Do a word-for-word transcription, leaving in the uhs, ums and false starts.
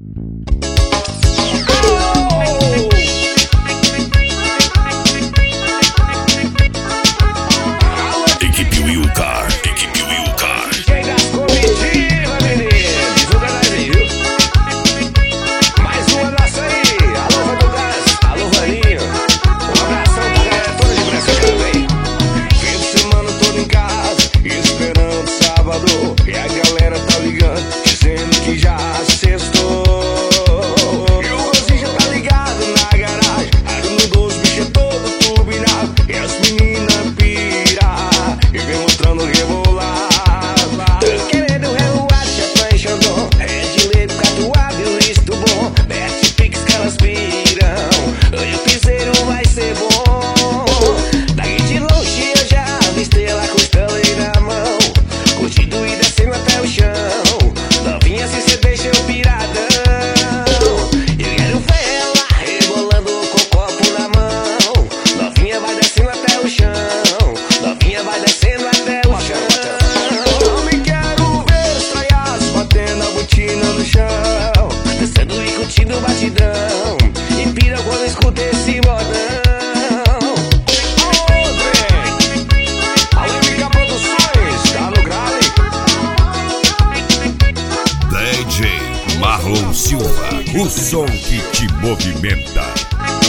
Equipe Wilcar, equipe Wilcar. Quem das comitivas, menino, divulga nós aí, viu? Mais uma nossa aí. Alô, Vandugas, alô, Vaninho. Um abração pra galera toda de Brasília, hein? Fim de semana todo em casa, esperando sábado. E a galera tá ligando, dizendo que já sextou. E o Rosinho já tá ligado na garagem, arrumando os bichos todo turbinado. E as meninas pira e vem mostrando rebolar. Tô querendo revoar, já tá enxandão. É de leite, catuaba e o listo bom. Mete piques que elas piram, hoje o piseiro vai ser bom. Daqui de longe eu já avistei ela com estaleiro na mão, curtindo e descendo até o chão. Novinha, se cê deixa eu piradão. Eu quero ver ela rebolando com o copo na mão. Novinha vai descendo até o chão. Novinha vai descendo até o chão. Eu me quero ver os traiados batendo a botina no chão, descendo e curtindo o batidão. E pira quando escuta esse modão. Aô, trem! A Única Produções, tá no grave. D J Marlon Silva, o som que te movimenta.